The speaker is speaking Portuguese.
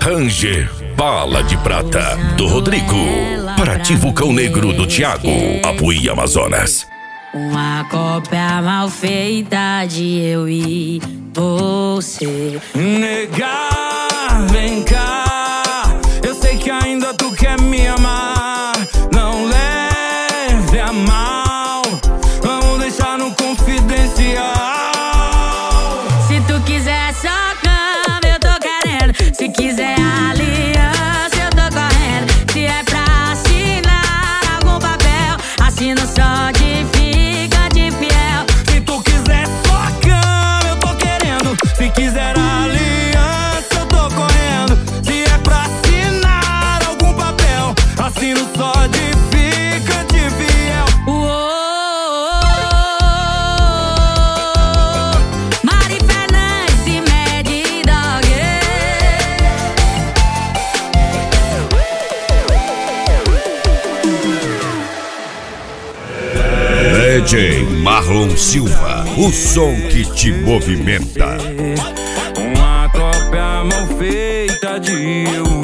Ranger, Bala de Prata, do Rodrigo. Paraty Vulcão Negro, do Thiago. Apuí, Amazonas. Uma cópia mal feita de eu e você. Negar, vem cá. Eu sei que ainda tu quer me amar. Não leve a mal. Vamos deixar no confidencial. Se tu quiser só cama, eu tô querendo. Se quiser aliança, eu tô correndo. Se é pra assinar algum papel, assino só de fica de fiel. Se tu quiser só cama, eu tô querendo. Se quiser aliança, eu tô correndo. Se é pra assinar algum papel, assino só de fica de fiel. Mari Fernandes e Mad Dog. DJ Marlon Silva, o som que te movimenta. Uma cópia mal feita de eu